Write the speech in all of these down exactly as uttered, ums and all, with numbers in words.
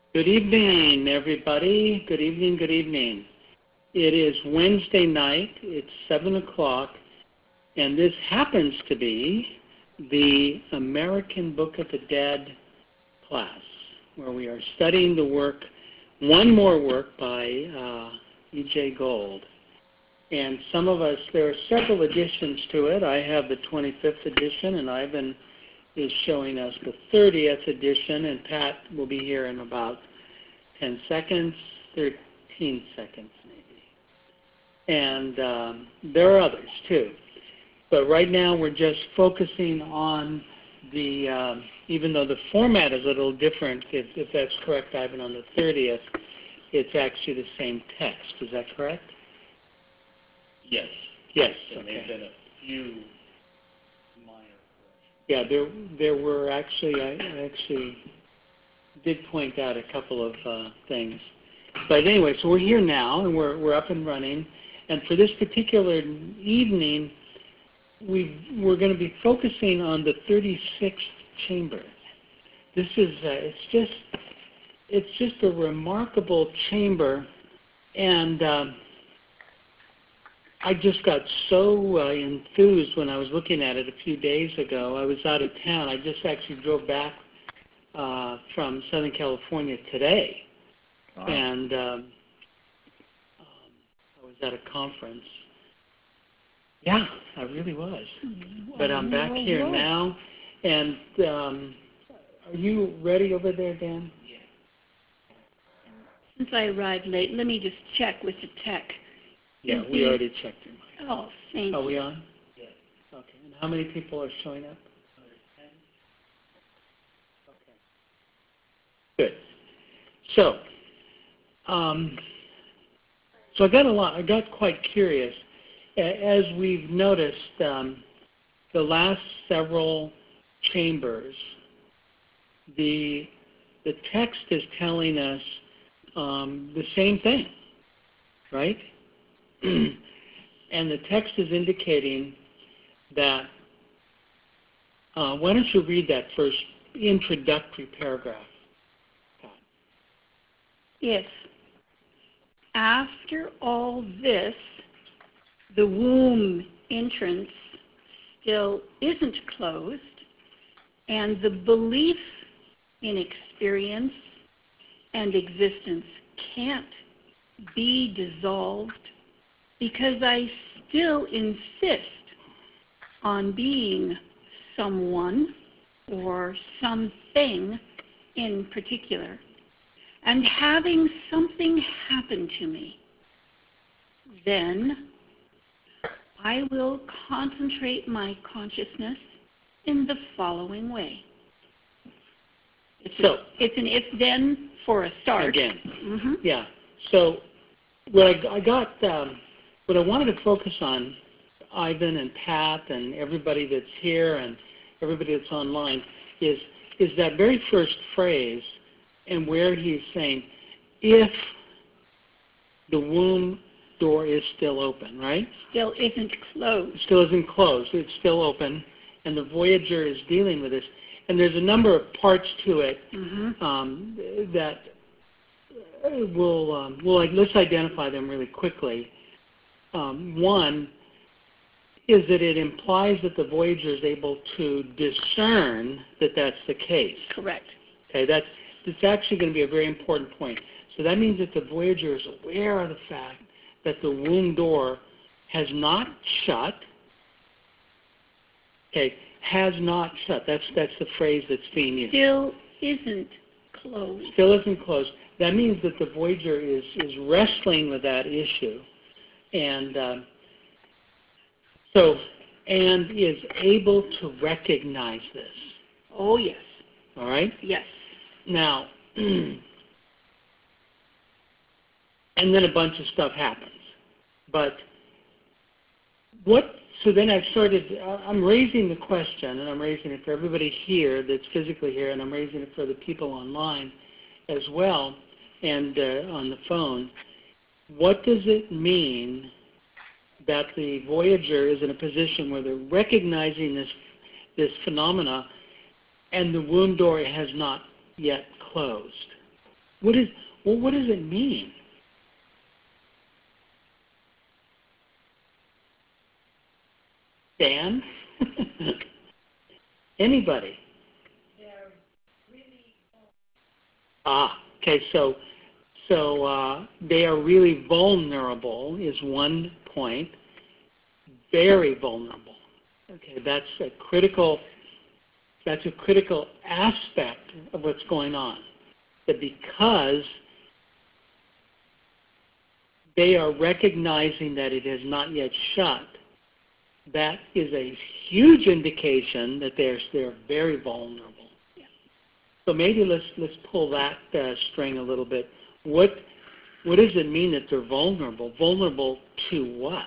Good evening, everybody. Good evening, good evening. It is Wednesday night. It's seven o'clock, and this happens to be the American Book of the Dead class, where we are studying the work, one more work by uh, E J Gold. And some of us, there are several editions to it. I have the twenty-fifth edition, and Ivan is showing us the thirtieth edition, and Pat will be here in about ten seconds, thirteen seconds maybe. And um, there are others too. But right now we're just focusing on the, um, even though the format is a little different, if, if that's correct, Ivan, on the thirtieth, it's actually the same text. Is that correct? Yes. Yes. There may have been a few minor corrections. Yeah, there there were actually, I actually did point out a couple of uh, things. But anyway, so we're here now, and we're we're up and running. And for this particular evening, we we're going to be focusing on the thirty-sixth chamber. This is uh, it's just it's just a remarkable chamber, and um, I just got so uh, enthused when I was looking at it a few days ago. I was out of town. I just actually drove back uh, from Southern California today, Wow. and um, um, I was at a conference. Yeah, I really was. But I'm back here now, and um, are you ready over there, Dan? Yeah. Since I arrived late, let me just check with the tech. Yeah, we Mhm. already checked your mic. Oh, thank Are you. we on? Yes. Okay. And how many people are showing up? So there's ten. Okay. Good. So, um, so I got a lot. I got quite curious, A- as we've noticed. Um, the last several chambers, the the text is telling us um, the same thing, right? And the text is indicating that. Uh, why don't you read that first introductory paragraph, Pat? Yes. After all this, the womb entrance still isn't closed, and the belief in experience and existence can't be dissolved because I still insist on being someone or something in particular, and having something happen to me. Then I will concentrate my consciousness in the following way. It's, So, a, it's an if-then for a start. Again, Mm-hmm. yeah. So what I, I got, um, what I wanted to focus on, Ivan and Pat and everybody that's here and everybody that's online, is is that very first phrase, and where he's saying, if the womb door is still open, right? Still isn't closed. It still isn't closed. It's still open, and the Voyager is dealing with this. And there's a number of parts to it Mm-hmm. um, that we'll, um, we'll like, let's identify them really quickly. Um, one is that it implies that the Voyager is able to discern that that's the case. Correct. Okay, that's, that's actually going to be a very important point. So that means that the Voyager is aware of the fact that the womb door has not shut. Okay, has not shut. That's that's the phrase that's being used. Still isn't closed. Still isn't closed. That means that the Voyager is, is wrestling with that issue. And um, so, and is able to recognize this. Oh, yes. All right? Yes. Now, and then a bunch of stuff happens. But what, so then I've started, I'm raising the question, and I'm raising it for everybody here that's physically here, and I'm raising it for the people online as well, and uh, on the phone. What does it mean that the Voyager is in a position where they're recognizing this this phenomena and the womb door has not yet closed? What is, well, what does it mean? Dan? Anybody? Ah, okay, so so uh, they are really vulnerable is one point. Very vulnerable. Okay, that's a critical that's a critical aspect of what's going on. That because they are recognizing that it has not yet shut, that is a huge indication that they're they're very vulnerable. So maybe let's let's pull that uh, string a little bit. What what does it mean that they're vulnerable? Vulnerable to what?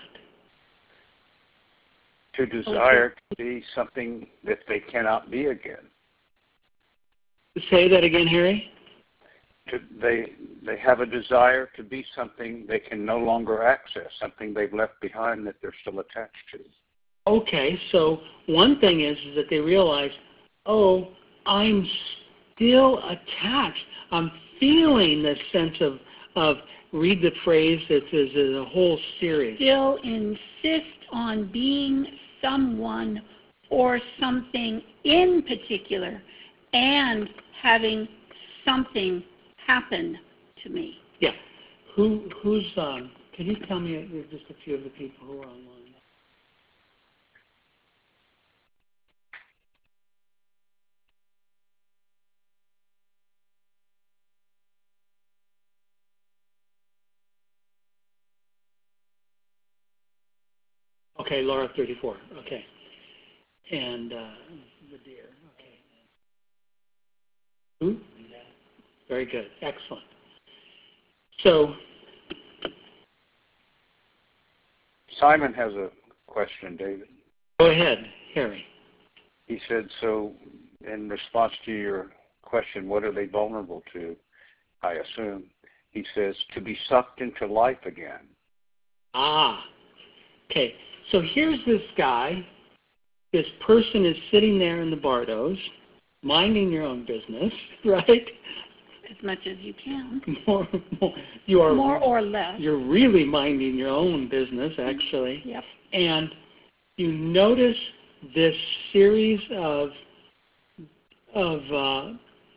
To desire to be something that they cannot be again. Say that again, Harry. To, they they have a desire to be something they can no longer access, something they've left behind that they're still attached to. Okay, so one thing is, is that they realize, oh, I'm still attached. I'm feeling this sense of, of read the phrase that is a whole series. Still insist on being someone or something in particular and having something happen to me. Yeah. Who who's um can you tell me just a few of the people who are online? Okay, Laura thirty-four. Okay. And uh, the deer. Okay. Who? Very good. Excellent. So Simon has a question, David. go ahead, Harry. He said, so in response to your question, what are they vulnerable to, I assume, he says, to be sucked into life again. Ah. Okay. So here's this guy. This person is sitting there in the Bardos, minding your own business, right? As much as you can. More, more, you are More or less. You're really minding your own business, actually. Yep. And you notice this series of of uh,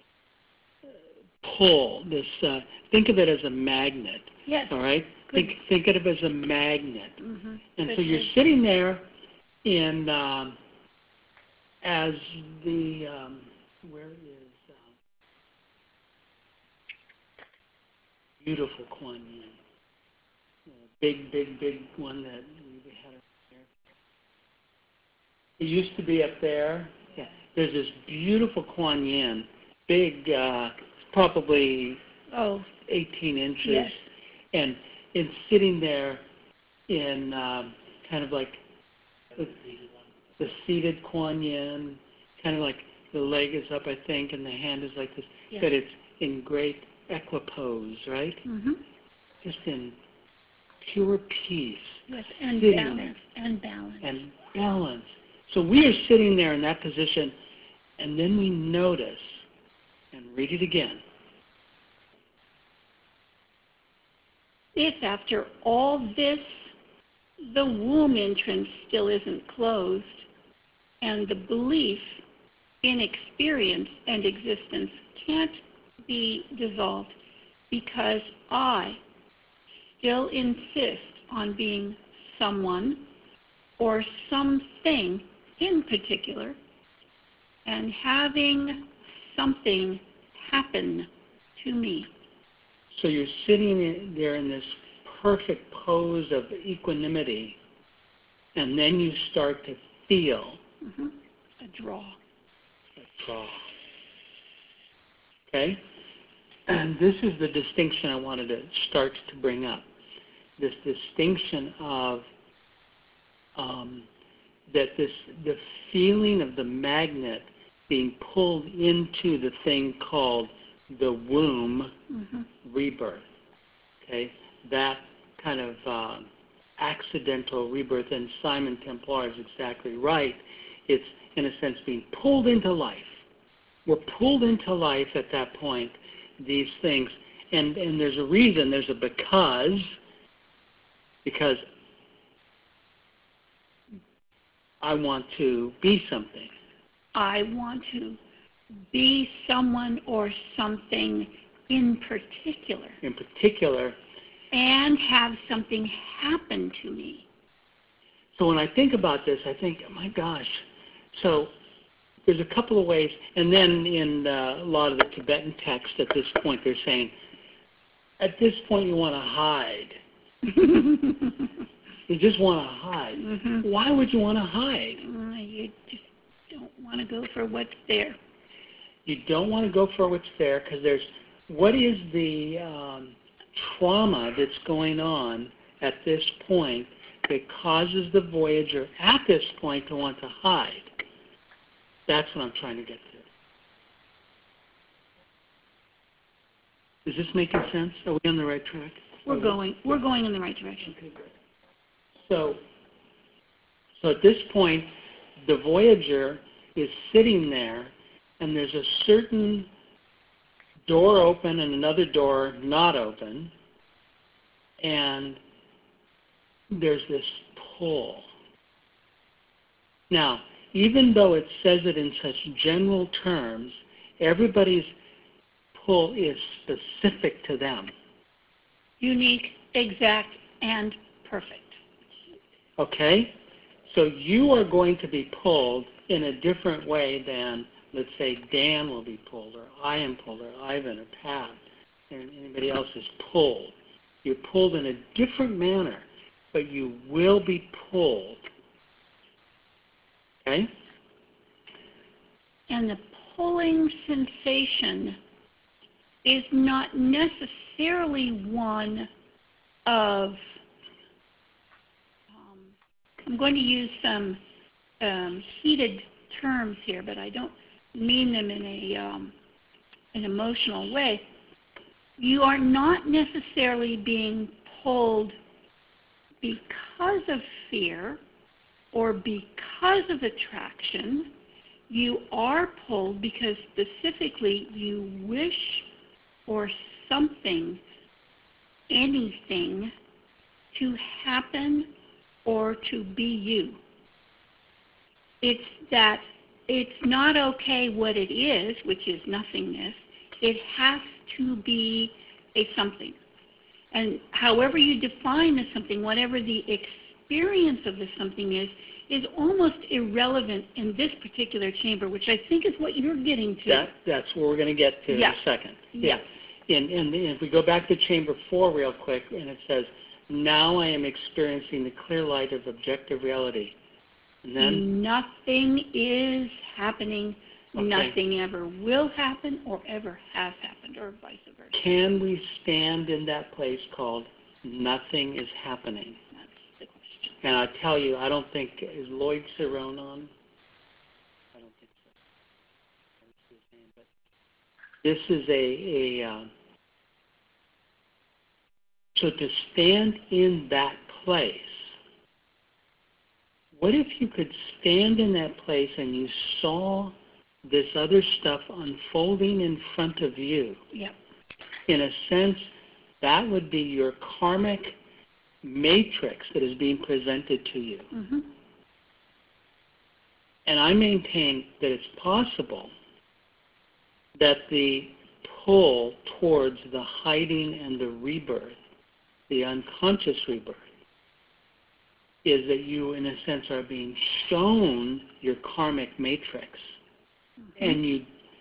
pull. This uh, think of it as a magnet. Yes. All right. Good. Think think of it as a magnet. Mm-hmm. And Good so you're word. sitting there in um, as the um, where is uh, beautiful Kuan Yin, uh, big big big one that we had up there. It used to be up there. Yeah. There's this beautiful Kuan Yin, big, uh, probably Oh, eighteen inches, yes. and it's sitting there in um, kind of like the, the seated Kuan Yin, kind of like the leg is up, I think, and the hand is like this, Yes. but it's in great equipoise, right? Mm-hmm. Just in pure peace. Yes, and Sitting balance, and balance. and balance. So we are sitting there in that position, and then we notice, and read it again. If after all this, the womb entrance still isn't closed, and the belief in experience and existence can't be dissolved because I still insist on being someone or something in particular and having something happen to me. So you're sitting in there in this perfect pose of equanimity, and then you start to feel Mm-hmm. A draw. a draw. Okay? And this is the distinction I wanted to start to bring up. This distinction of um, that this the feeling of the magnet being pulled into the thing called the womb Mm-hmm. rebirth. Okay, that kind of uh, accidental rebirth, and Simon Templar is exactly right. It's in a sense being pulled into life. We're pulled into life at that point. These things, And, and there's a reason, there's a because, because I want to be something. I want to be someone or something in particular. In particular. And have something happen to me. So when I think about this, I think, oh my gosh. So there's a couple of ways. And then in uh, a lot of the Tibetan texts at this point, they're saying, at this point you want to hide. You just want to hide. Mm-hmm. Why would you want to hide? Uh, you just don't want to go for what's there. You don't want to go for what's there because there's, what is the um, trauma that's going on at this point that causes the Voyager at this point to want to hide? That's what I'm trying to get to. Is this making sense? Are we on the right track? We're going. We're going in the right direction. Okay, good. So, so at this point, the Voyager is sitting there, and there's a certain door open and another door not open, and there's this pull. Now, even though it says it in such general terms, everybody's pull is specific to them. Unique, exact, and perfect. Okay? So you are going to be pulled in a different way than, let's say, Dan will be pulled, or I am pulled, or Ivan, or Pat, and anybody else is pulled. You're pulled in a different manner, but you will be pulled. Okay? And the pulling sensation is not necessarily one of, um, I'm going to use some um, heated terms here, but I don't mean them in a um, an emotional way. You are not necessarily being pulled because of fear or because of attraction. You are pulled because specifically you wish for something, anything, to happen or to be you. It's that it's not okay what it is, which is nothingness. It has to be a something. And however you define the something, whatever the experience of the something is, is almost irrelevant in this particular chamber, which I think is what you're getting to. That, that's what we're going to get to yeah. in a second. Yeah. And, and if we go back to chamber four real quick, and it says, now I am experiencing the clear light of objective reality. And then nothing is happening. Okay. Nothing ever will happen or ever has happened, or vice versa. Can we stand in that place called nothing is happening? That's the question. And I tell you, I don't think, is Lloyd Cerrone on? I don't think so. I don't see his name, but this is a, a uh, so to stand in that place, what if you could stand in that place and you saw this other stuff unfolding in front of you? Yep. In a sense, that would be your karmic matrix that is being presented to you. Mm-hmm. And I maintain that it's possible that the pull towards the hiding and the rebirth, the unconscious rebirth, is that you, in a sense, are being shown your karmic matrix, mm-hmm. and you,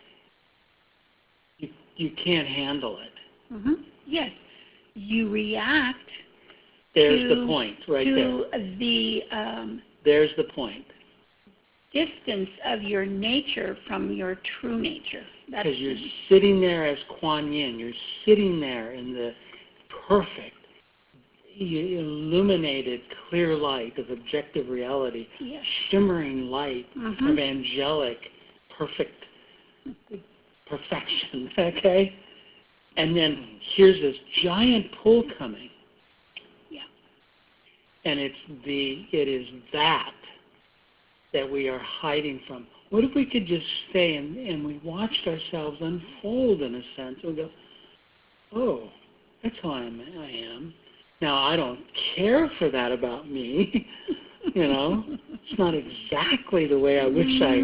you you can't handle it. Mm-hmm. Yes, you react. There's to, the point, right to there. the um, There's the point. Distance of your nature from your true nature. Because you're sitting there as Kuan Yin. You're sitting there in the perfect, illuminated, clear light of objective reality, yes. shimmering light mm-hmm. of angelic, perfect perfection, okay? And then here's this giant pull coming. Yeah. And it's the it is that that we are hiding from. What if we could just stay and, and we watched ourselves unfold in a sense? We go, oh, that's how I'm, I am. Now, I don't care for that about me. You know, it's not exactly the way I wish I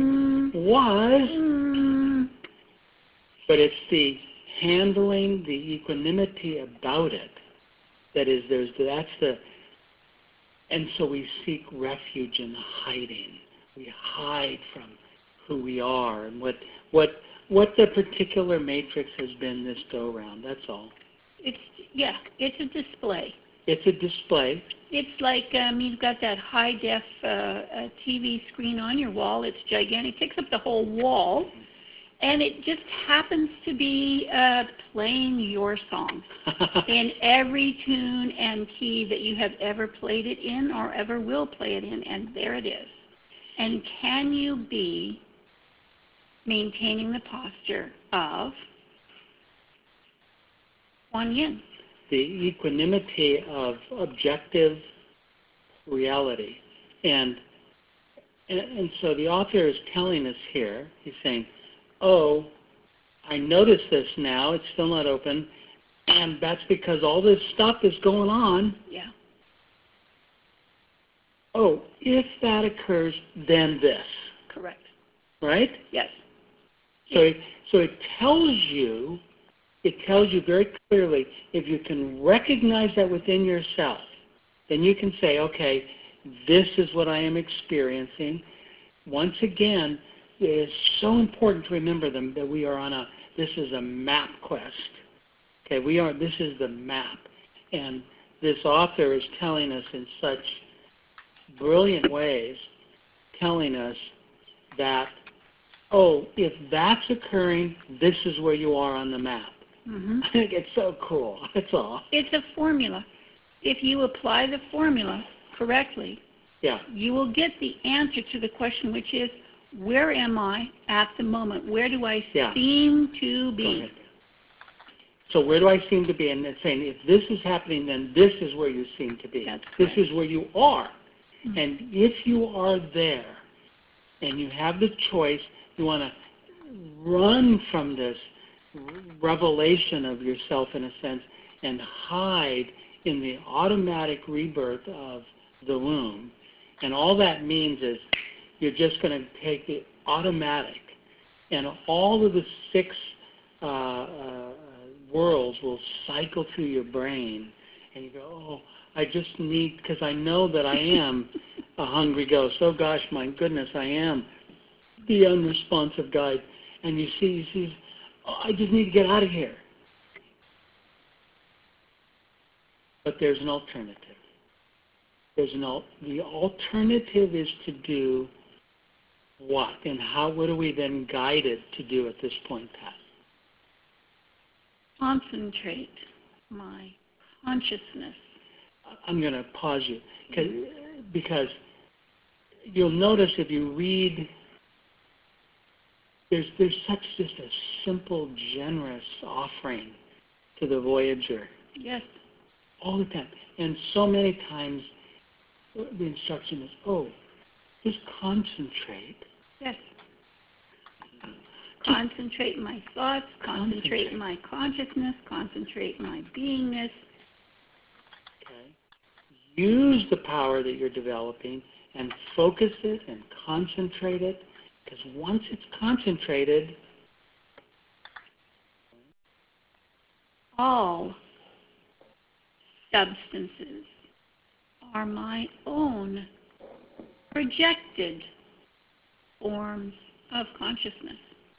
was, but it's the handling, the equanimity about it that is, there's, that's the, and so we seek refuge in hiding. We hide from who we are and what, what, what the particular matrix has been this go-round. That's all. It's, yeah, it's a display. It's a display. It's like um, you've got that high-def uh, uh, T V screen on your wall. It's gigantic. It takes up the whole wall. And it just happens to be uh, playing your song in every tune and key that you have ever played it in or ever will play it in. And there it is. And can you be maintaining the posture of Kuan Yin? The equanimity of objective reality. And, and and so the author is telling us here, he's saying, oh, I notice this now, it's still not open, and that's because all this stuff is going on. Yeah. Oh, if that occurs, then this. Correct. Right? Yes. So it, so it tells you, it tells you very clearly, if you can recognize that within yourself, then you can say, okay, this is what I am experiencing. Once again, it is so important to remember them that we are on a, this is a map quest. Okay, we are, this is the map. And this author is telling us in such brilliant ways, telling us that, oh, if that's occurring, this is where you are on the map. Mm-hmm. I think it's so cool. That's all. It's a formula. If you apply the formula correctly, yeah, you will get the answer to the question, which is, where am I at the moment? Where do I yeah. seem to be? So where do I seem to be? And it's saying, if this is happening, then this is where you seem to be. That's this correct. is where you are. Mm-hmm. And if you are there, and you have the choice, you want to run from this revelation of yourself, in a sense, and hide in the automatic rebirth of the womb. And all that means is you're just going to take the automatic, and all of the six uh, uh, worlds will cycle through your brain, and you go, oh, I just need, because I know that I am a hungry ghost. Oh gosh, my goodness, I am the unresponsive guide. And you see, you see, oh, I just need to get out of here. But there's an alternative. There's an al- the alternative is to do what? And how, what are we then guided to do at this point, Pat? Concentrate my consciousness. I'm going to pause you because you'll notice if you read, there's there's such just a simple, generous offering to the Voyager. Yes. All the time. And so many times the instruction is, oh, just concentrate. Yes. Concentrate my thoughts, concentrate, concentrate my consciousness, concentrate my beingness. Okay. Use the power that you're developing and focus it and concentrate it, because once it's concentrated, all substances are my own projected forms of consciousness.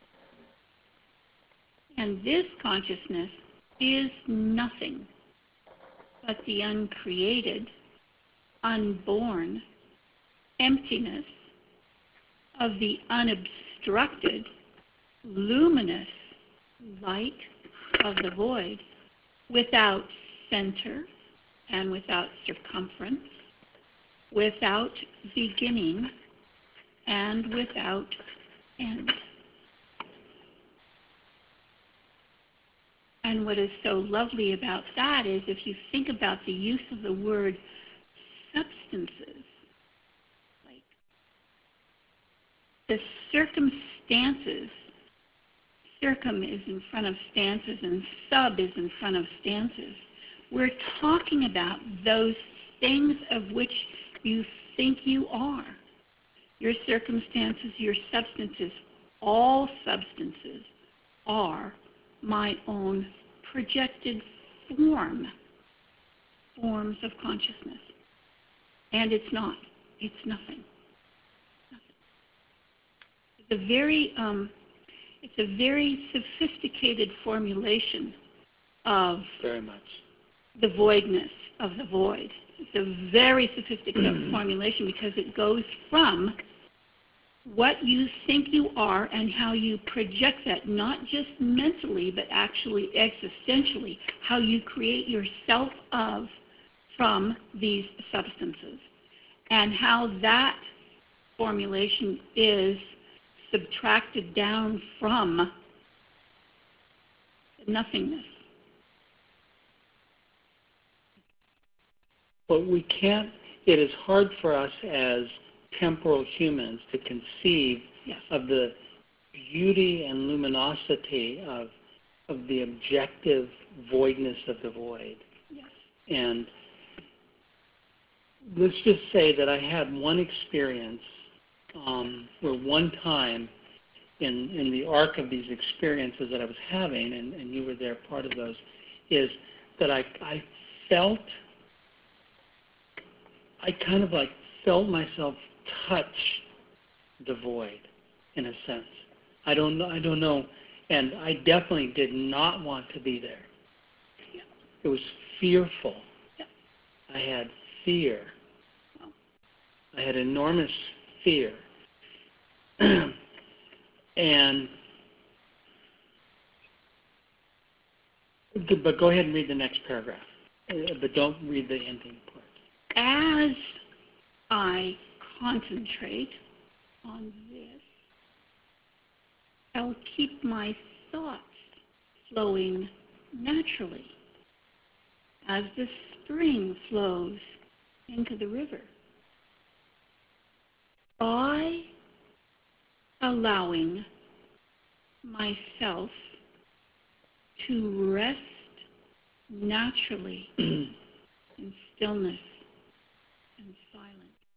And this consciousness is nothing but the uncreated, unborn emptiness of the unobstructed, luminous light of the void, without center and without circumference, without beginning and without end. And what is so lovely about that is if you think about the use of the word substances, like the circumstances circum is in front of stances and sub is in front of stances, we're talking about those things of which you think you are. Your circumstances, your substances, all substances are my own projected form, forms of consciousness. And it's not. It's nothing. Nothing. It's a very, um, it's a very sophisticated formulation of very much the voidness of the void. It's a very sophisticated formulation because it goes from what you think you are and how you project that, not just mentally, but actually existentially, how you create yourself of from these substances, and how that formulation is subtracted down from nothingness. But we can't, it is hard for us as temporal humans to conceive Yes. of the beauty and luminosity of, of the objective voidness of the void. Yes. And let's just say that I had one experience um, where one time in, in the arc of these experiences that I was having, and, and you were there, part of those, is that I, I felt, I kind of like felt myself touch the void in a sense. I don't know, I don't know, and I definitely did not want to be there. Yeah. It was fearful. Yeah. I had fear. Wow. I had enormous fear. And, but go ahead and read the next paragraph. Uh, but don't read the ending part. As I concentrate on this, I'll keep my thoughts flowing naturally as the spring flows into the river. By allowing myself to rest naturally in stillness and silence,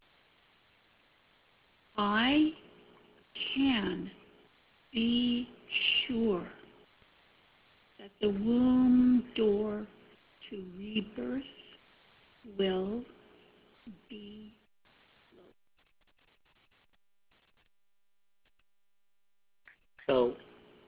I can be sure that the womb door to rebirth will be So,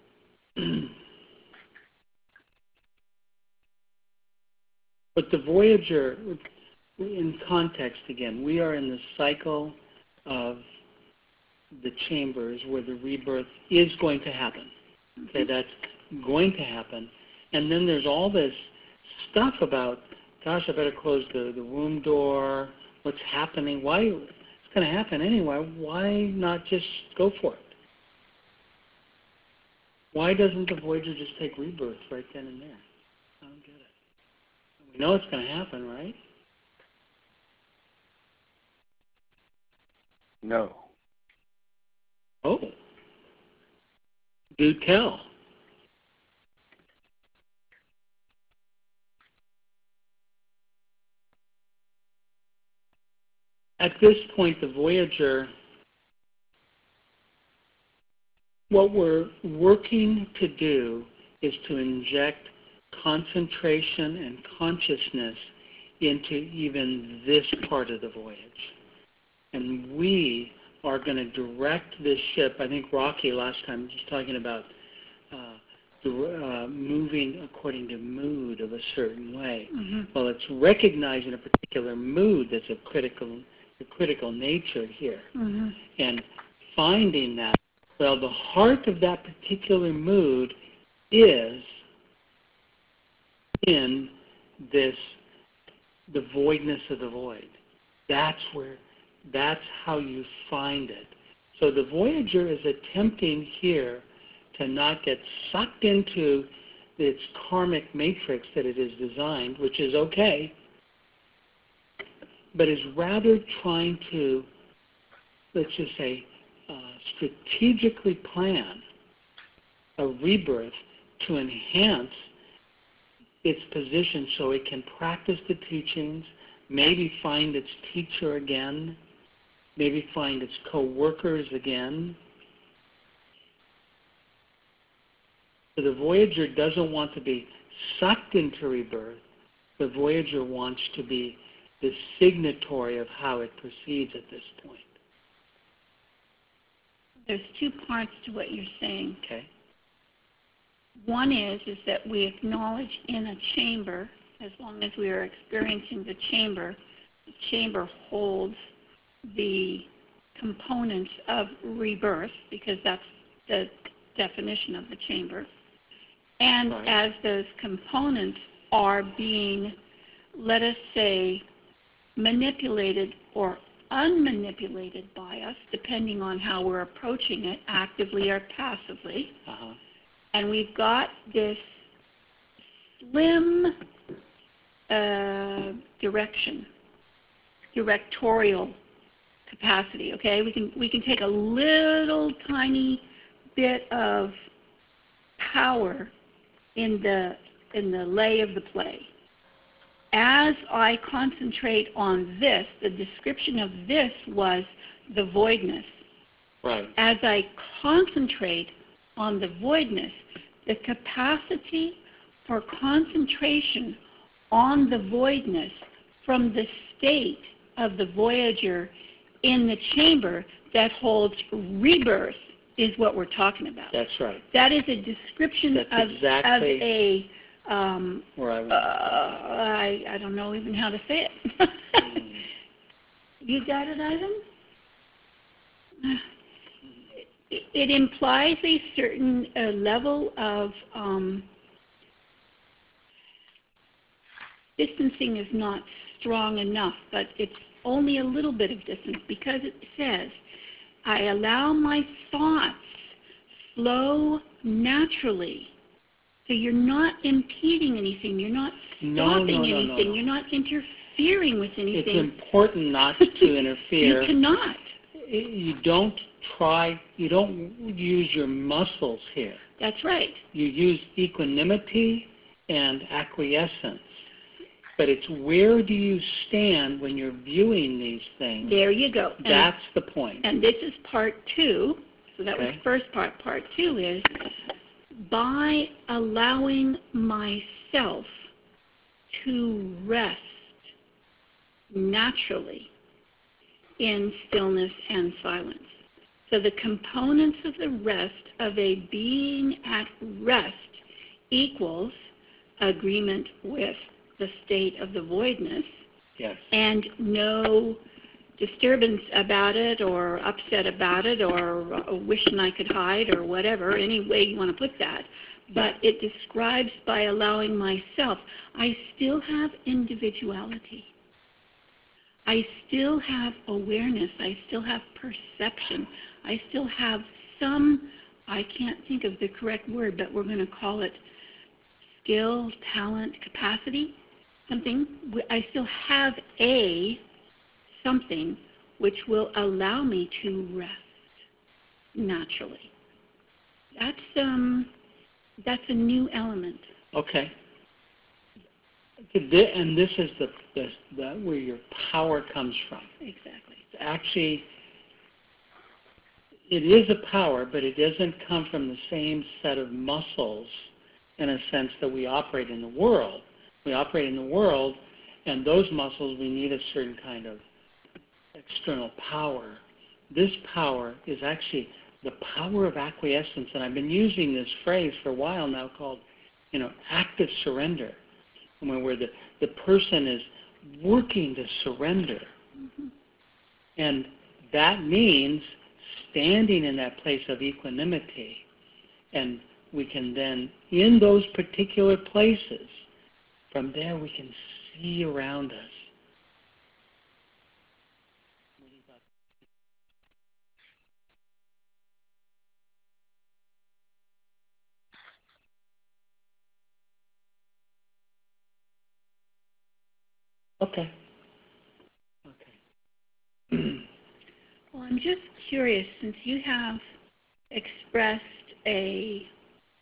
but the Voyager, in context again, we are in the cycle of the chambers where the rebirth is going to happen. Okay, that's going to happen. And then there's all this stuff about, gosh, I better close the, the womb door, what's happening, why, it's going to happen anyway, why not just go for it? Why doesn't the Voyager just take rebirth right then and there? I don't get it. We know it's going to happen, right? No. Oh. Do tell. At this point, the Voyager, what we're working to do is to inject concentration and consciousness into even this part of the voyage. And we are going to direct this ship. I think Rocky last time was talking about uh, uh, moving according to mood of a certain way. Mm-hmm. Well, it's recognizing a particular mood that's of critical, the critical nature here. Mm-hmm. And finding that, well, the heart of that particular mood is in this, the voidness of the void. That's where, that's how you find it. So the Voyager is attempting here to not get sucked into its karmic matrix that it is designed, which is okay, but is rather trying to, let's just say, uh, strategically plan a rebirth to enhance its position so it can practice the teachings, maybe find its teacher again, maybe find its co-workers again. So the Voyager doesn't want to be sucked into rebirth. The Voyager wants to be the signatory of how it proceeds at this point. There's two parts to what you're saying. Okay. One is, is that we acknowledge in a chamber, as long as we are experiencing the chamber, the chamber holds the components of rebirth, because that's the definition of the chamber. And right. as those components are being, let us say, manipulated or unmanipulated by us, depending on how we're approaching it, actively or passively, Uh-huh. and we've got this slim uh, direction, directorial capacity. Okay, we can we can take a little tiny bit of power in the in the lay of the play. As I concentrate on this, the description of this was the voidness. Right. As I concentrate on the voidness, the capacity for concentration on the voidness from the state of the Voyager in the chamber that holds rebirth is what we're talking about. That's right. That is a description That's of, exactly of a, um, where I uh, went. I, I don't know even how to say it. Mm. You got it, Ivan? It, it implies a certain uh, level of um, distancing is not strong enough, but it's only a little bit of distance, because it says, I allow my thoughts flow naturally. So you're not impeding anything. You're not stopping No, no, no, anything. no, no. You're not interfering with anything. It's important not to interfere. You cannot. You don't try, you don't use your muscles here. That's right. You use equanimity and acquiescence. But it's where do you stand when you're viewing these things? There you go. That's and, the point. And this is part two. So that okay. was first part. Part two is by allowing myself to rest naturally in stillness and silence. So the components of the rest of a being at rest equals agreement with the state of the voidness, yes. and no disturbance about it or upset about it or wishing I could hide or whatever, any way you want to put that. But it describes by allowing myself. I still have individuality. I still have awareness. I still have perception. I still have some, I can't think of the correct word, but we're going to call it skill, talent, capacity, something. I still have a something which will allow me to rest naturally. That's um, that's a new element. Okay. And this is the, the, the where your power comes from. Exactly. Actually, it is a power, but it doesn't come from the same set of muscles in a sense that we operate in the world. We operate in the world, and those muscles, we need a certain kind of external power. This power is actually the power of acquiescence, and I've been using this phrase for a while now called, you know, active surrender, where the, the person is working to surrender. Mm-hmm. And that means standing in that place of equanimity, and we can then, in those particular places, from there we can see around us. Okay. Okay. Well, I'm just curious, since you have expressed a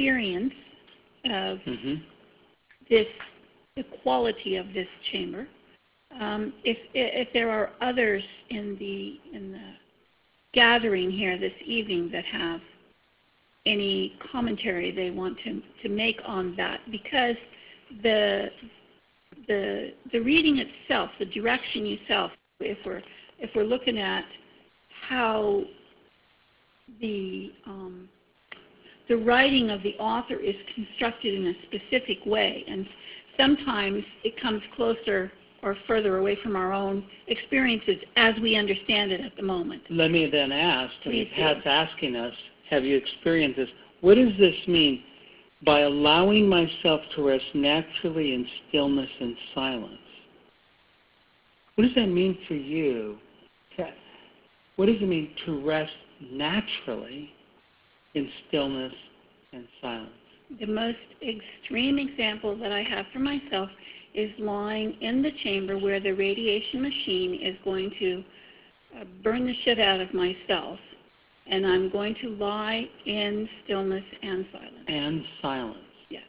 experience of Mm-hmm. this, the quality of this chamber. Um, if if there are others in the in the gathering here this evening that have any commentary they want to to make on that, because the the the reading itself, the direction itself, if we're if we're looking at how the um, the writing of the author is constructed in a specific way, and sometimes it comes closer or further away from our own experiences as we understand it at the moment. Let me then ask, I mean, Please do. Pat's asking us, have you experienced this? What does this mean? By allowing myself to rest naturally in stillness and silence. What does that mean for you? Pat? What does it mean to rest naturally in stillness and silence? The most extreme example that I have for myself is lying in the chamber where the radiation machine is going to uh, burn the shit out of myself, and I'm going to lie in stillness and silence. And silence. Yes.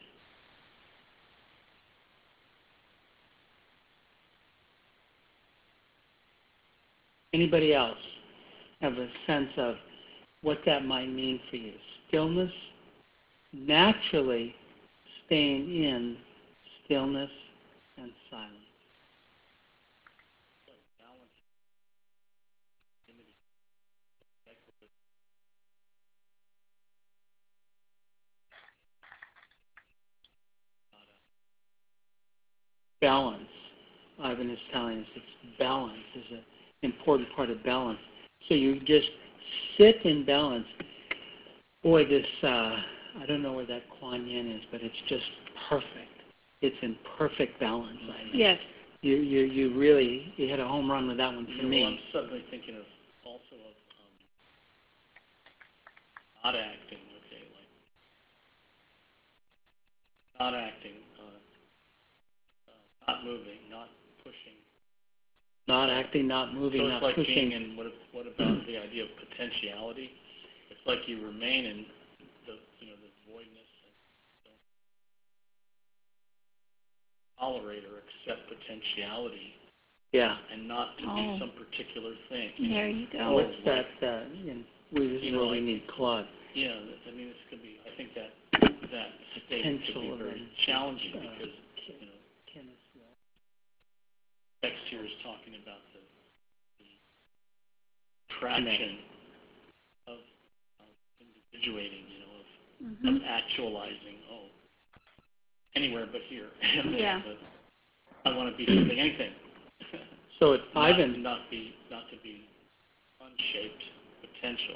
Anybody else have a sense of what that might mean for you? Stillness, naturally staying in stillness and silence. Balance. Ivan is telling us it's balance is an important part of balance. So you just sit in balance. Boy, this, uh, I don't know where that Kuan Yin is, but it's just perfect. It's in perfect balance, Ivan. Yes. You, you, you really, you hit a home run with that one for You know, me. I'm suddenly thinking of also of um, not acting, okay, like not acting, uh, uh, not moving, not pushing. Not acting, not moving, So it's not like pushing. being in, what, what about the idea of potentiality? It's like you remain in the, you know, the voidness and don't tolerate or accept potentiality. Yeah. And not to Oh. be some particular thing. There you go. Oh, What's like, that? Uh, in, we, this is You know, where we like- need Claude. Yeah, I mean, it's going to be, I think that that state Potential could be of very an- challenging uh, because, you know, Kenneth, text here is talking about the, the traction of, of individuating, you know, of, Mhm. of actualizing, oh, anywhere but here. Yeah. But I want to be something, anything. So it's not, Ivan. Not be, not to be unshaped potential.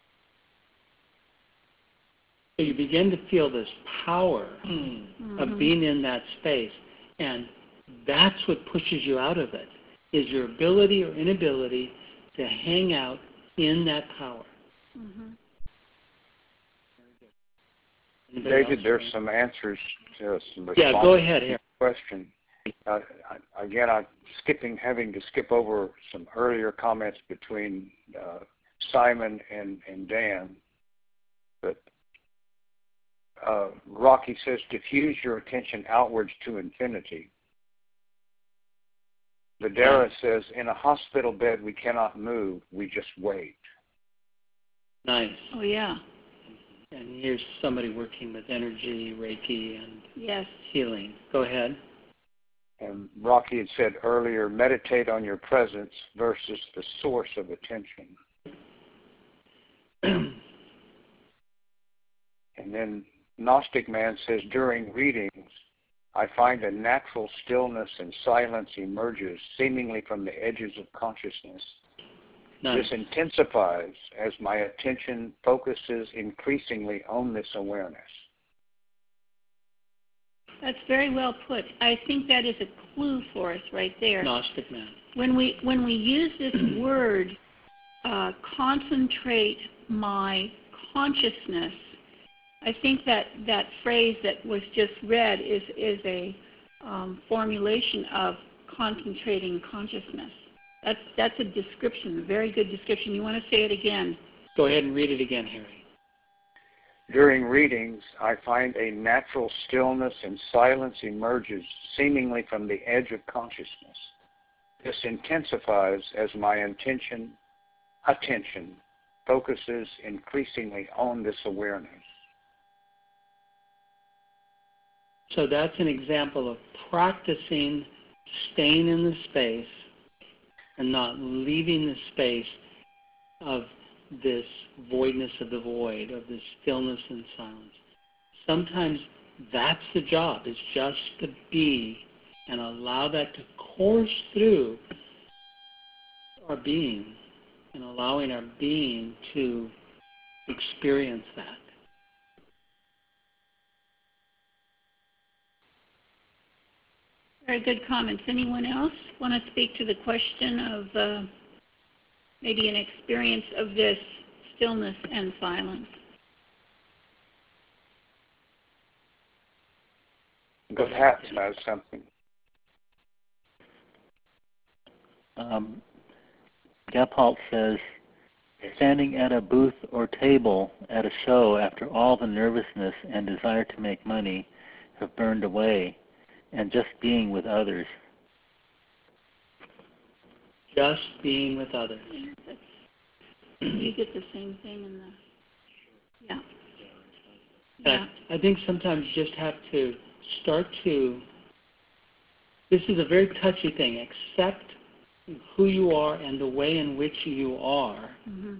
So you begin to feel this power Mhm. of being in that space, and that's what pushes you out of it, is your ability or inability to hang out in that power. Mhm. Anybody David, else? there's some answers to some responses Yeah, go ahead to here. the question. Uh, I, again, I'm skipping, having to skip over some earlier comments between uh, Simon and, and Dan. But uh, Rocky says, diffuse your attention outwards to infinity. Videra says, in a hospital bed, we cannot move, we just wait. Nice. Oh, yeah. And here's somebody working with energy, Reiki, and Yes. healing. Go ahead. And Rocky had said earlier, meditate on your presence versus the source of attention. And then Gnostic Man says, during readings, I find a natural stillness and silence emerges seemingly from the edges of consciousness. Nice. This intensifies as my attention focuses increasingly on this awareness. That's very well put. I think that is a clue for us right there. Gnostic Man. When we when we use this word, uh, concentrate my consciousness, I think that that phrase that was just read is is a um, formulation of concentrating consciousness. That's that's a description, a very good description. You want to say it again? Go ahead and read it again, Harry. During readings, I find a natural stillness and silence emerges seemingly from the edge of consciousness. This intensifies as my intention, attention focuses increasingly on this awareness. So that's an example of practicing staying in the space and not leaving the space of this voidness of the void, of this stillness and silence. Sometimes that's the job, is just to be and allow that to course through our being and allowing our being to experience that. Very good comments. Anyone else want to speak to the question of uh, maybe an experience of this stillness and silence? Go Pat knows something. Um, Gapalt says, standing at a booth or table at a show after all the nervousness and desire to make money have burned away, and just being with others. Just being with others. Yeah, you get the same thing in the, yeah. Yeah. I, I think sometimes you just have to start to, this is a very touchy thing, accept who you are and the way in which you are. Mm-hmm.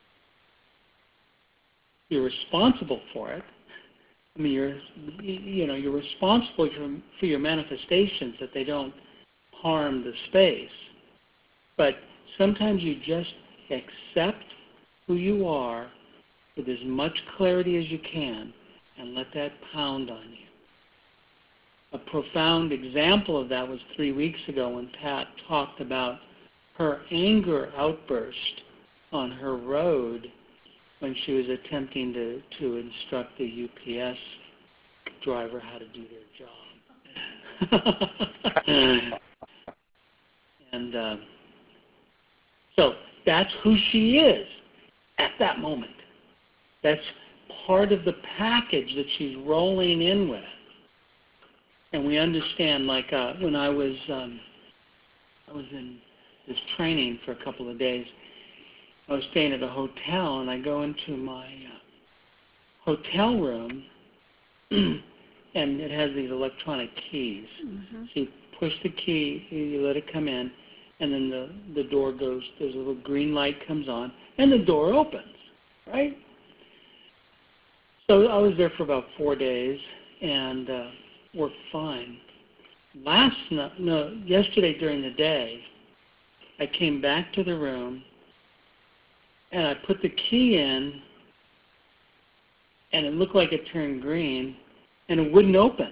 You're responsible for it. I mean, you're, you know, you're responsible for, for your manifestations, that they don't harm the space. But sometimes you just accept who you are with as much clarity as you can and let that pound on you. A profound example of that was three weeks ago when Pat talked about her anger outburst on her road when she was attempting to, to instruct the U P S driver how to do their job. and uh, so that's who she is at that moment. That's part of the package that she's rolling in with. And we understand, like uh, when I was, um, I was in this training for a couple of days, I was staying at a hotel, and I go into my uh, hotel room, and it has these electronic keys. Mm-hmm. So you push the key, you let it come in, and then the, the door goes, there's a little green light comes on, and the door opens, right? So I was there for about four days, and uh, worked fine. Last no, no, yesterday during the day, I came back to the room, and I put the key in, and it looked like it turned green, and it wouldn't open.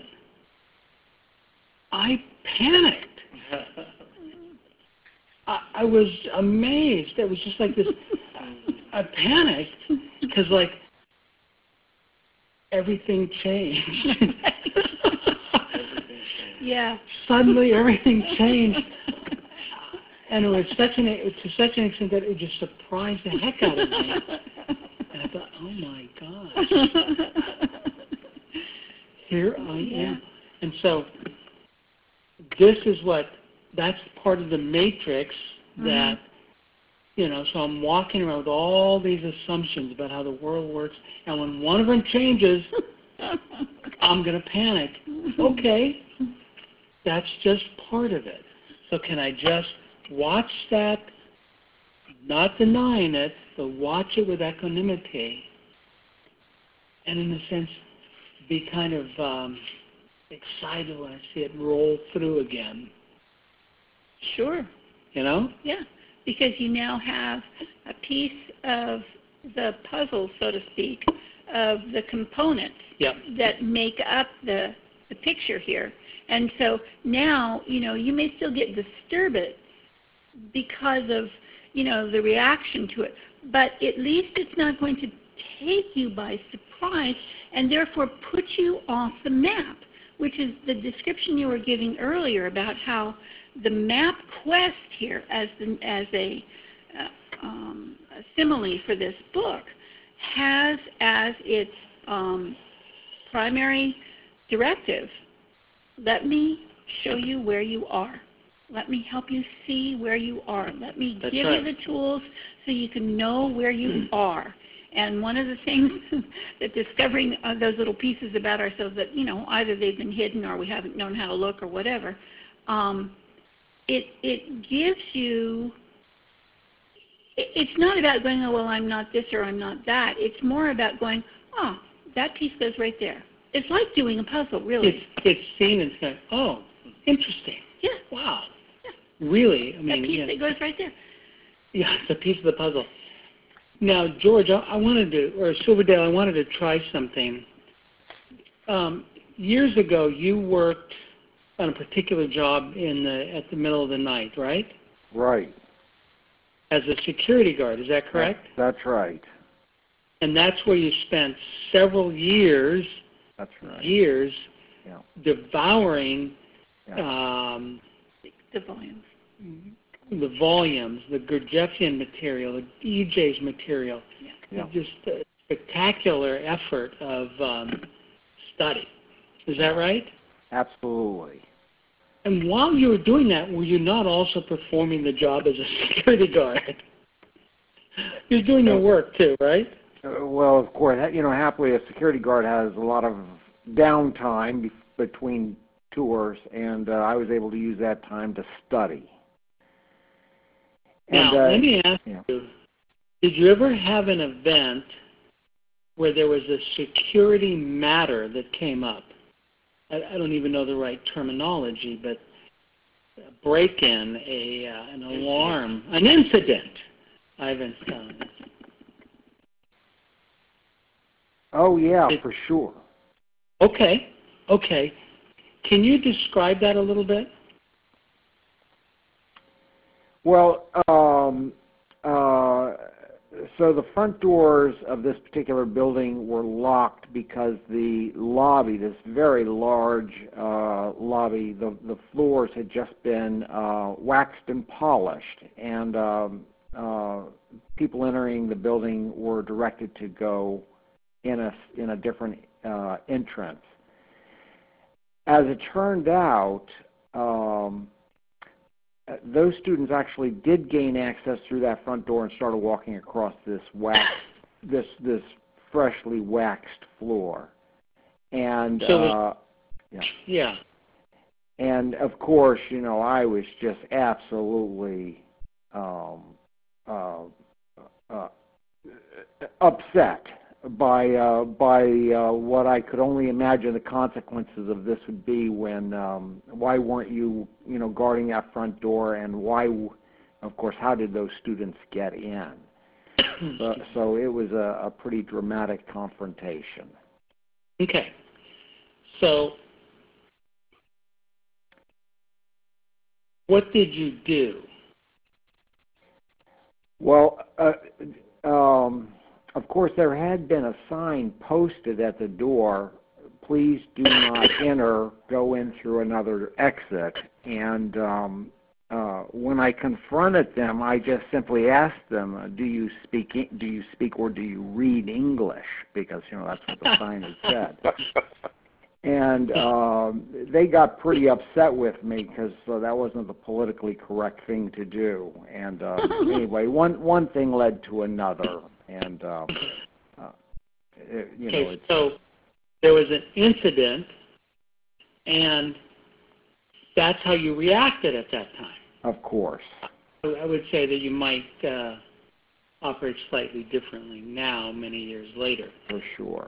I panicked. I, I was amazed. It was just like this. I panicked because, like, everything changed. Yeah. Suddenly, everything changed. And it was such an, it was to such an extent that it just surprised the heck out of me. And I thought, oh my gosh, here I Yeah. am. And so this is what, that's part of the matrix that, mm-hmm. you know, so I'm walking around with all these assumptions about how the world works. And when one of them changes, I'm going to panic. Okay, that's just part of it. So can I just watch that, not denying it, but watch it with equanimity, and in a sense, be kind of um, excited when I see it roll through again. Sure. You know? Yeah, because you now have a piece of the puzzle, so to speak, of the components yep. that make up the, the picture here. And so now, you know, you may still get disturbed because of, you know, the reaction to it, but at least it's not going to take you by surprise and therefore put you off the map, which is the description you were giving earlier about how the map quest here as, the, as a, uh, um, a simile for this book has as its um, primary directive. Let me show you where you are. Let me help you see where you are. Let me That's give right. you the tools so you can know where you are. And one of the things that discovering uh, those little pieces about ourselves that, you know, either they've been hidden or we haven't known how to look or whatever, um, it, it gives you, it, it's not about going, oh, well, I'm not this or I'm not that. It's more about going, oh, that piece goes right there. It's like doing a puzzle, really. It's, it's seen and said, oh, interesting. Yeah. Wow. Yeah. Really? I mean, That piece yeah. that goes right there. Yeah, it's a piece of the puzzle. Now, George, I, I wanted to, or Silverdale, I wanted to try something. Um, years ago, you worked on a particular job in the at the middle of the night, right? Right. As a security guard, is that correct? That, that's right. And that's where you spent several years, That's right. years, Yeah. devouring Yeah. um, The volumes. the volumes, the Gurdjieffian material, the E J's material, Yeah. just a spectacular effort of um, study. Is that right? Absolutely. And while you were doing that, were you not also performing the job as a security guard? You're doing your work too, right? Uh, well, of course, you know, happily a security guard has a lot of downtime be- between tours, and uh, I was able to use that time to study. And, Now, uh, let me ask yeah. you, did you ever have an event where there was a security matter that came up? I, I don't even know the right terminology, but a break-in, a, uh, an alarm, an incident. Ivan, uh, Oh, yeah, It- for sure. okay, okay. Can you describe that a little bit? Well, um, uh, so the front doors of this particular building were locked because the lobby, this very large uh, lobby, the, the floors had just been uh, waxed and polished, and um, uh, people entering the building were directed to go in a, in a different uh, entrance. As it turned out, um, those students actually did gain access through that front door and started walking across this wax, this this freshly waxed floor, and So it was- uh, yeah, Yeah. and of course, you know, I was just absolutely um, uh, uh, upset by uh, by uh, what I could only imagine the consequences of this would be. When um, why weren't you you know guarding that front door, and why, of course, how did those students get in? So, so it was a, a pretty dramatic confrontation. Okay. So what did you do? Well, uh, um, of course, there had been a sign posted at the door, please do not enter, go in through another exit. And um, uh, when I confronted them, I just simply asked them, do you speak, do you speak or do you read English? Because, you know, that's what the sign had said. And um, they got pretty upset with me because uh, that wasn't the politically correct thing to do. And um, anyway, one one thing led to another, and um, uh, it, you know, Okay, it's, so there was an incident, and that's how you reacted at that time. of course, I would say that you might uh, operate slightly differently now, many years later. for sure.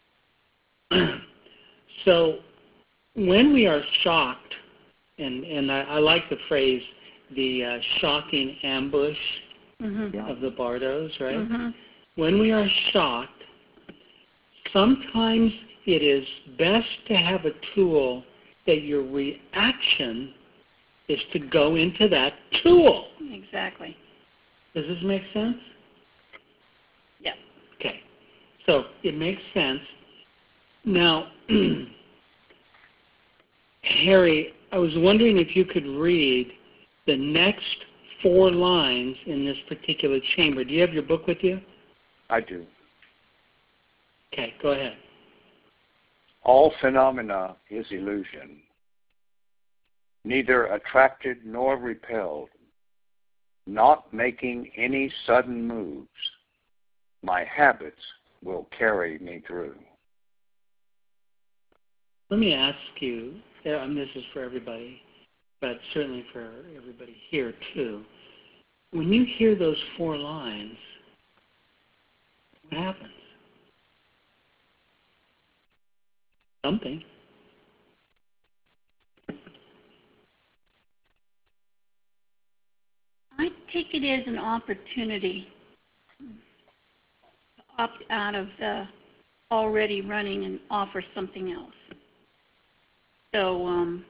So when we are shocked, and, and I, I like the phrase, the uh, shocking ambush Mm-hmm. Yeah. of the Bardos, right? Mm-hmm. When we are shocked, sometimes it is best to have a tool that your reaction is to go into that tool. Exactly. Does this make sense? Yep. Okay. So it makes sense. Now, Harry, I was wondering if you could read the next four lines in this particular chamber. Do you have your book with you? I do. Okay, go ahead. All phenomena is illusion, neither attracted nor repelled, not making any sudden moves. My habits will carry me through. Let me ask you, and this is for everybody, but certainly for everybody here too. When you hear those four lines, what happens? Something. I take it as an opportunity to opt out of the already running and offer something else. So um,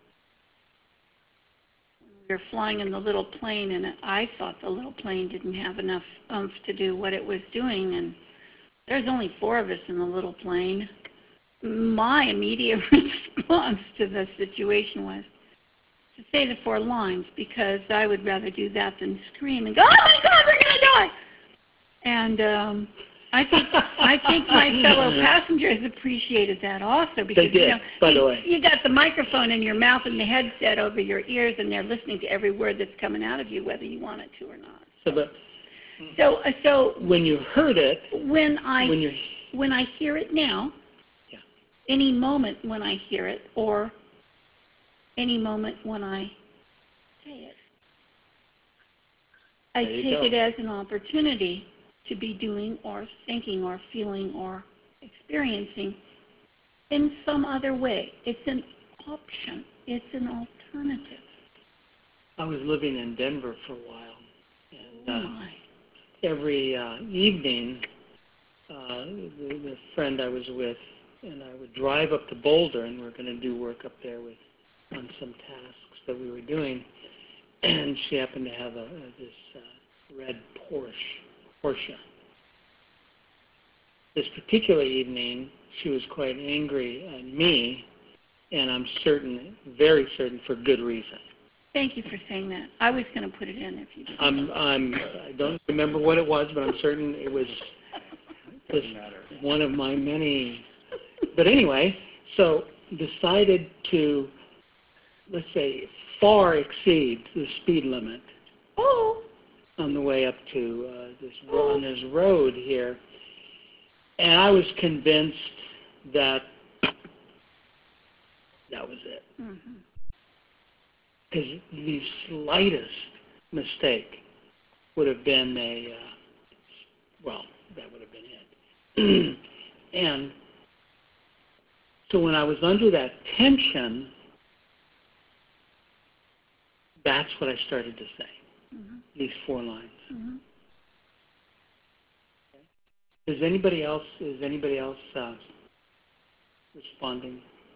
we were flying in the little plane, and I thought the little plane didn't have enough oomph to do what it was doing, and there's only four of us in the little plane. My immediate response to the situation was to say the four lines, because I would rather do that than scream and go, "Oh my God, we're going to die!" And um, I think I think my fellow passengers appreciated that also, because They did, you know, by you, the way. you got the microphone in your mouth and the headset over your ears, and they're listening to every word that's coming out of you, whether you want it to or not. So, but So, uh, so when you heard it, when I when you when I hear it now, Yeah. any moment when I hear it, or any moment when I say it, I There you take go. it as an opportunity to be doing or thinking or feeling or experiencing in some other way. It's an option. It's an alternative. I was living in Denver for a while, and Oh uh, my. every uh, evening, uh, the, the friend I was with and I would drive up to Boulder, and we were going to do work up there with on some tasks that we were doing, and she happened to have a, a this uh, red Porsche, Porsche. This particular evening, she was quite angry at me, and I'm certain, very certain, for good reason. Thank you for saying that. I was going to put it in if you didn't. I'm, I'm, I don't remember what it was, but I'm certain it was just one of my many. But anyway, so decided to, let's say, far exceed the speed limit Oh. on the way up to uh, this on this road here, and I was convinced that that was it. Mm-hmm. Because the slightest mistake would have been a, uh, well, that would have been it. And so when I was under that tension, that's what I started to say, Mm-hmm. these four lines. Mm-hmm. Is anybody else, is anybody else uh, responding?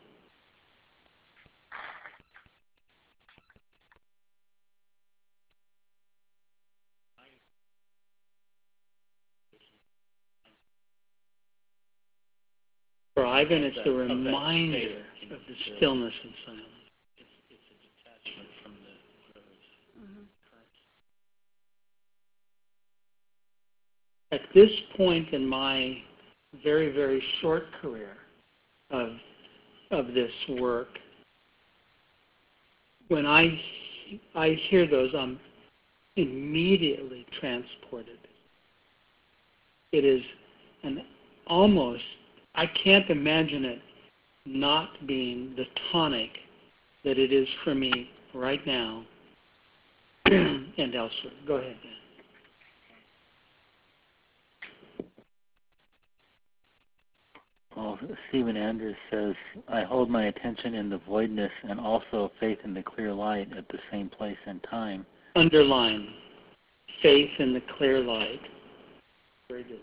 For Ivan, it's the Of that- of that reminder state, of the the- stillness and silence. It's, it's a detachment from the whatever's Mm-hmm. current. At this point in my very, very short career of of this work, when I I hear those, I'm immediately transported. It is an almost, I can't imagine it not being the tonic that it is for me right now and elsewhere. Go ahead, Dan. Well, Stephen Andrews says, I hold my attention in the voidness and also faith in the clear light at the same place and time. Underline faith in the clear light. Very good.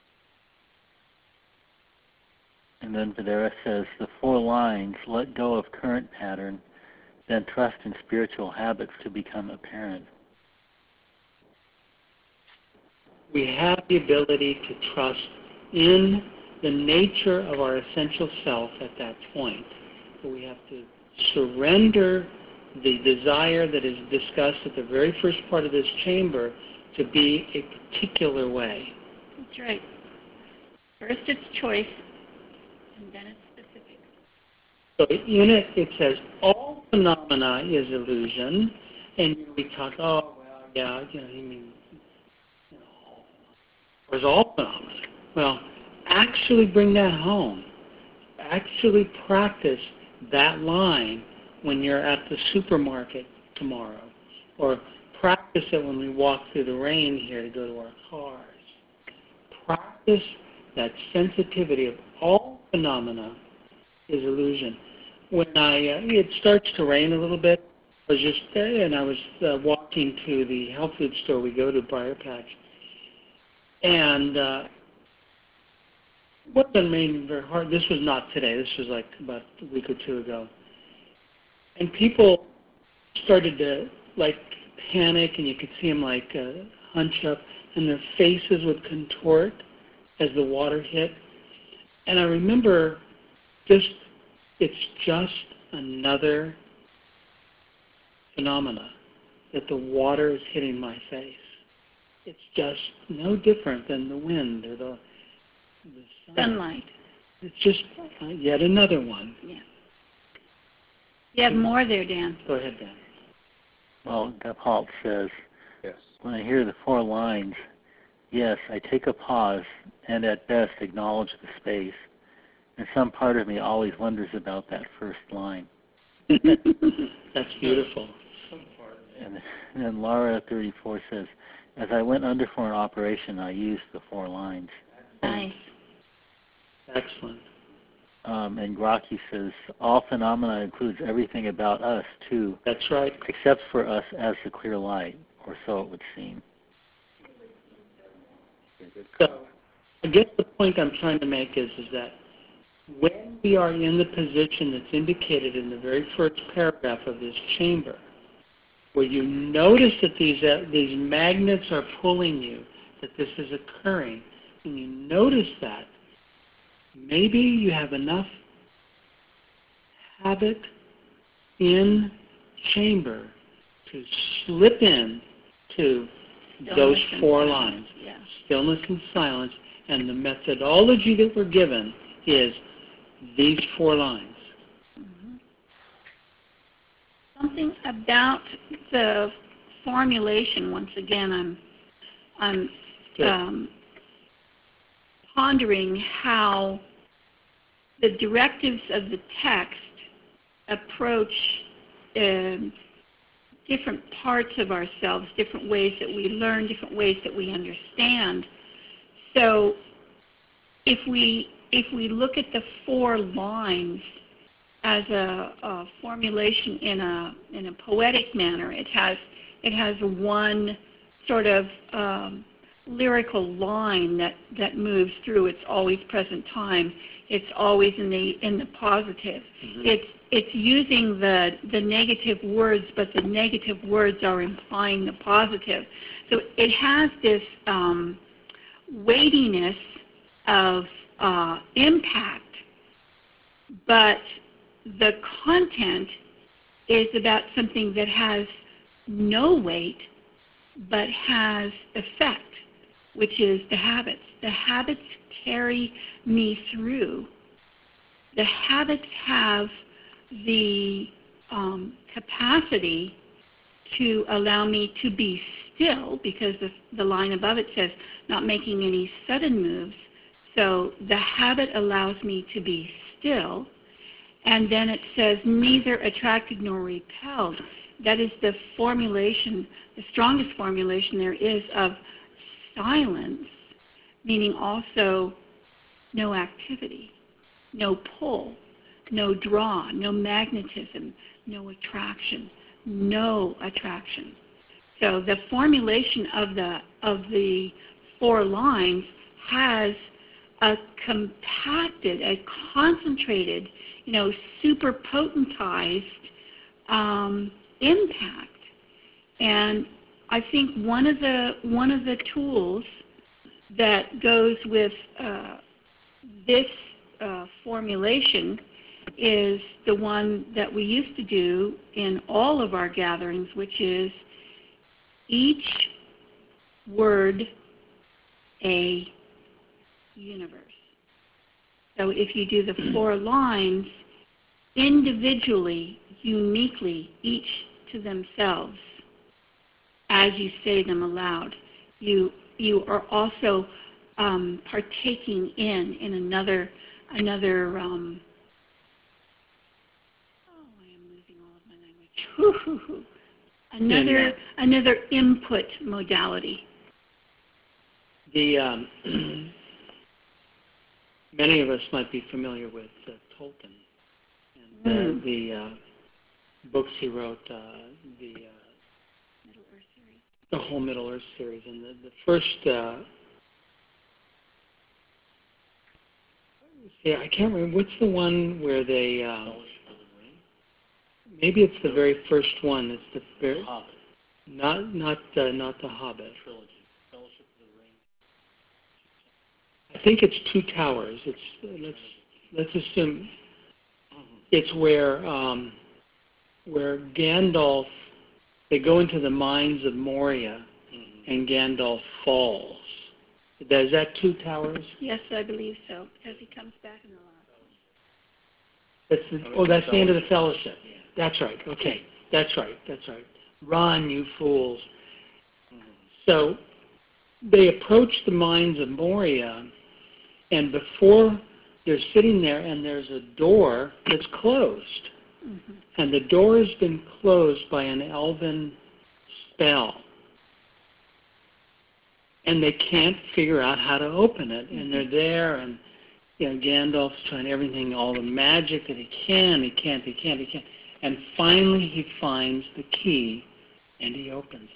And then Videra says, the four lines, let go of current pattern, then trust in spiritual habits to become apparent. We have the ability to trust in the nature of our essential self at that point. But we have to surrender the desire that is discussed at the very first part of this chamber to be a particular way. That's right. First it's choice, and then it's specific. So in it, it says all phenomena is illusion, and we talk, oh, well, yeah, you know, he means, you know, it was all phenomena. Well, actually bring that home. Actually practice that line when you're at the supermarket tomorrow, or practice it when we walk through the rain here to go to our cars. Practice that sensitivity of all phenomena is illusion. When I, uh, it starts to rain a little bit, I was just, uh, and I was uh, walking to the health food store we go to, Briar Patch, and uh, it wasn't raining very hard. This was not today. This was like about a week or two ago. And people started to like panic, and you could see them like uh, hunch up, and their faces would contort as the water hit. And I remember just, it's just another phenomena that the water is hitting my face. It's just no different than the wind or the, the sun. Sunlight. It's just uh, yet another one. Yeah. You have more there, Dan. Go ahead, Dan. Well, Gopal says, Yes. when I hear the four lines, yes, I take a pause and at best acknowledge the space. And some part of me always wonders about that first line. That's beautiful. And, and then Laura thirty-four says, as I went under for an operation, I used the four lines. Nice. Excellent. Um, and Graki says, all phenomena includes everything about us, too. That's right. Except for us as the clear light, or so it would seem. So I guess the point I'm trying to make is, is that when we are in the position that's indicated in the very first paragraph of this chamber, where you notice that these, uh, these magnets are pulling you, that this is occurring, and you notice that, maybe you have enough habit in chamber to slip in to Stillness those and four silence. lines. Yeah. Stillness and silence. And the methodology that we're given is these four lines. Mm-hmm. Something about the formulation, once again, I'm, I'm um, pondering how the directives of the text approach um, different parts of ourselves, different ways that we learn, different ways that we understand. So if we if we look at the four lines as a, a formulation in a in a poetic manner, it has it has one sort of um, lyrical line that, that moves through. It's always present time. It's always in the in the positive. Mm-hmm. It's it's using the the negative words, but the negative words are implying the positive. So it has this um, weightiness of uh, impact, but the content is about something that has no weight, but has effect, which is the habits. The habits carry me through. The habits have the um, capacity to allow me to be still, because the, the line above it says not making any sudden moves. So the habit allows me to be still. And then it says neither attracted nor repelled. That is the formulation, the strongest formulation there is of silence, meaning also no activity, no pull, no draw, no magnetism, no attraction, no attraction. So the formulation of the of the four lines has a compacted, a concentrated, you know, super potentized um, impact. And I think one of the one of the tools that goes with uh, this uh, formulation is the one that we used to do in all of our gatherings, which is each word a universe. So if you do the four lines individually, uniquely, each to themselves, as you say them aloud, you you are also um, partaking in in another another. Um, oh, I am losing all of my language. Another yeah. another input modality. The um, many of us might be familiar with uh, Tolkien and uh, Mm. the uh, books he wrote, uh, the uh, Middle Earth series. the whole Middle Earth series, and the, the first. Uh, yeah, I can't remember. What's the one where they? Uh, Fellowship of the Ring? maybe it's the very first one. It's the very, Hobbit not not uh, not the Hobbit. trilogy. Fellowship of the Ring. I think it's Two Towers. It's let's let's assume it's where um, where Gandalf. They go into the mines of Moria, Mm-hmm. and Gandalf falls. Is that Two Towers? Yes, I believe so, because he comes back in the last one. That's the, oh, that's the end of the Fellowship. That's right. Okay, that's right. That's right. Run, you fools! Mm-hmm. So they approach the mines of Moria, and before they're sitting there, and there's a door that's closed, Mm-hmm. and the door has been closed by an elven spell, and they can't figure out how to open it, and they're there, and you know, Gandalf's trying everything, all the magic that he can, he can't, he can't, he can't, and finally he finds the key, and he opens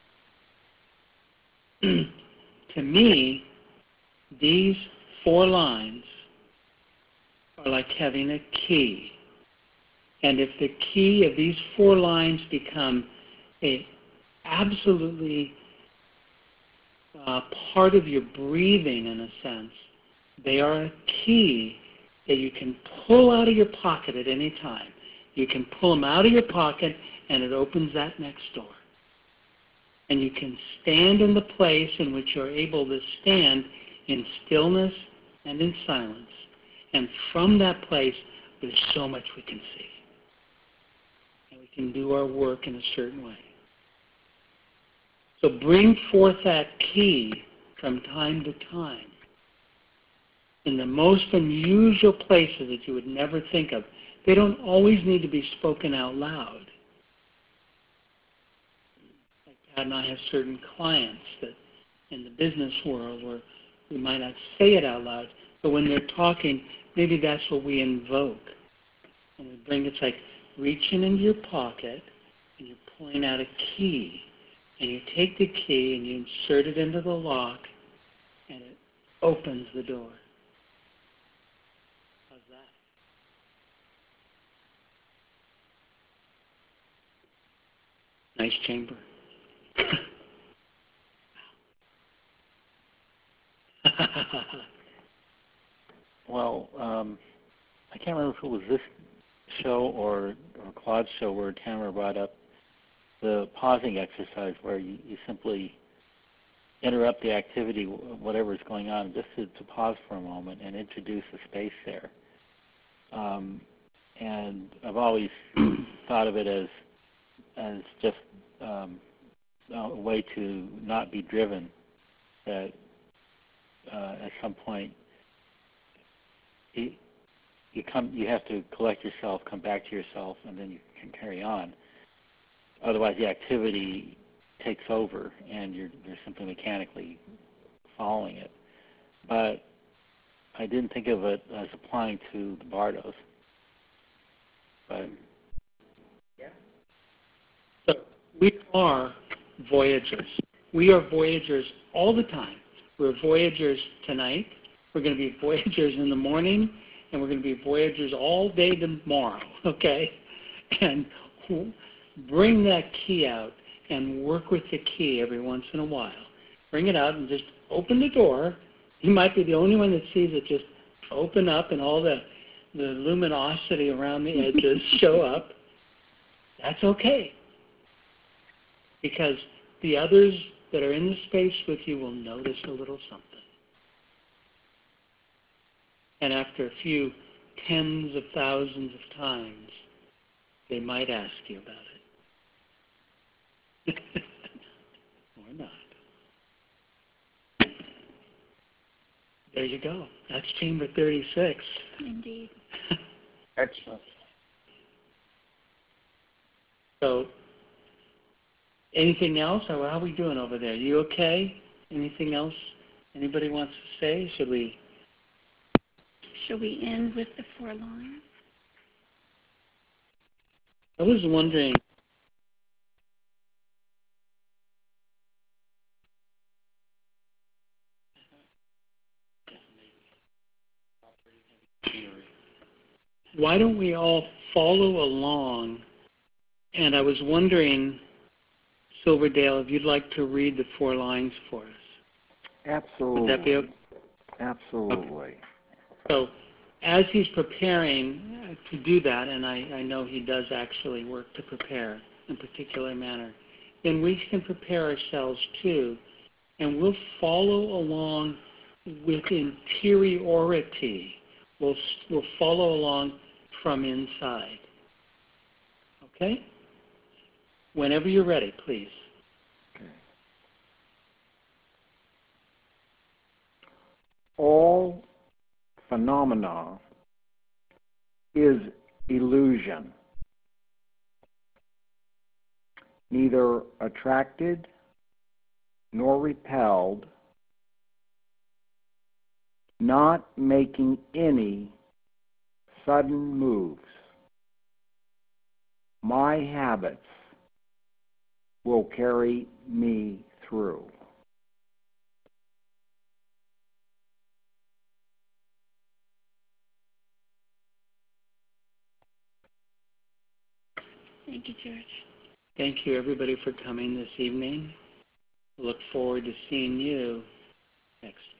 it. To me, these four lines are like having a key. And if the key of these four lines become a absolutely uh, part of your breathing, in a sense, they are a key that you can pull out of your pocket at any time. You can pull them out of your pocket, and it opens that next door. And you can stand in the place in which you're able to stand in stillness and in silence. And from that place, there's so much we can see. And we can do our work in a certain way. So bring forth that key from time to time in the most unusual places that you would never think of. They don't always need to be spoken out loud. Like Pat and I have certain clients that in the business world where we might not say it out loud, but when they're talking, maybe that's what we invoke. And we bring, it's like reaching into your pocket and you're pulling out a key. And you take the key and you insert it into the lock and it opens the door. How's that? Nice chamber. Well, um, I can't remember if it was this show or, or Claude's show where Tamara brought up the pausing exercise where you, you simply interrupt the activity, whatever is going on, just to, to pause for a moment and introduce a space there. Um, and I've always thought of it as as just um, a way to not be driven, that uh, at some point you, you come, you have to collect yourself, come back to yourself, and then you can carry on. Otherwise, the activity takes over, and you're you're simply mechanically following it. But I didn't think of it as applying to the Bardos. But So we are voyagers. We are voyagers all the time. We're voyagers tonight. We're going to be voyagers in the morning, and we're going to be voyagers all day tomorrow, okay? And bring that key out and work with the key every once in a while. Bring it out and just open the door. You might be the only one that sees it just open up and all the, the luminosity around the edges show up. That's okay. Because the others that are in the space with you will notice a little something. And after a few tens of thousands of times, they might ask you about it. Or not. There you go. That's Chamber thirty-six. Indeed. Excellent. So, anything else? How are we doing over there? You okay? Anything else anybody wants to say? Should we? Shall we end with the four lines? I was wondering, why don't we all follow along? And I was wondering, Silverdale, if you'd like to read the four lines for us. Absolutely. Would that be okay? Absolutely. Okay. So, as he's preparing to do that, and I, I know he does actually work to prepare in a particular manner, then we can prepare ourselves too, and we'll follow along with interiority. We'll, we'll follow along from inside. Okay? Whenever you're ready, please. Okay. All phenomena is illusion, neither attracted nor repelled, not making any sudden moves. My habits will carry me through. Thank you, George. Thank you, everybody, for coming this evening. Look forward to seeing you next